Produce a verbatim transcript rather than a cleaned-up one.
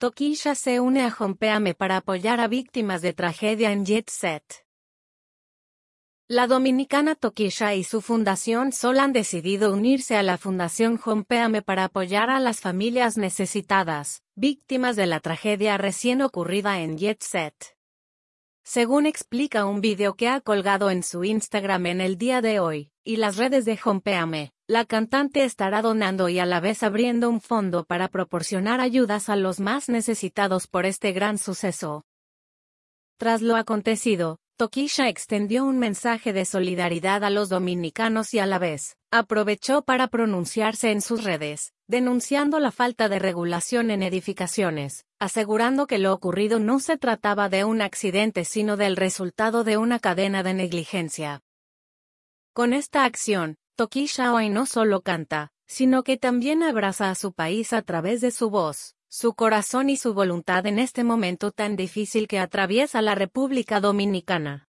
Tokischa se une a Jompeame para apoyar a víctimas de tragedia en Jet Set. La dominicana Tokischa y su fundación Sol han decidido unirse a la Fundación Jompeame para apoyar a las familias necesitadas, víctimas de la tragedia recién ocurrida en Jet Set. Según explica un vídeo que ha colgado en su Instagram en el día de hoy, y las redes de Jompeame, la cantante estará donando y a la vez abriendo un fondo para proporcionar ayudas a los más necesitados por este gran suceso. Tras lo acontecido, Tokischa extendió un mensaje de solidaridad a los dominicanos y a la vez, aprovechó para pronunciarse en sus redes, denunciando la falta de regulación en edificaciones, asegurando que lo ocurrido no se trataba de un accidente sino del resultado de una cadena de negligencia. Con esta acción, Tokischa hoy no solo canta, sino que también abraza a su país a través de su voz, su corazón y su voluntad en este momento tan difícil que atraviesa la República Dominicana.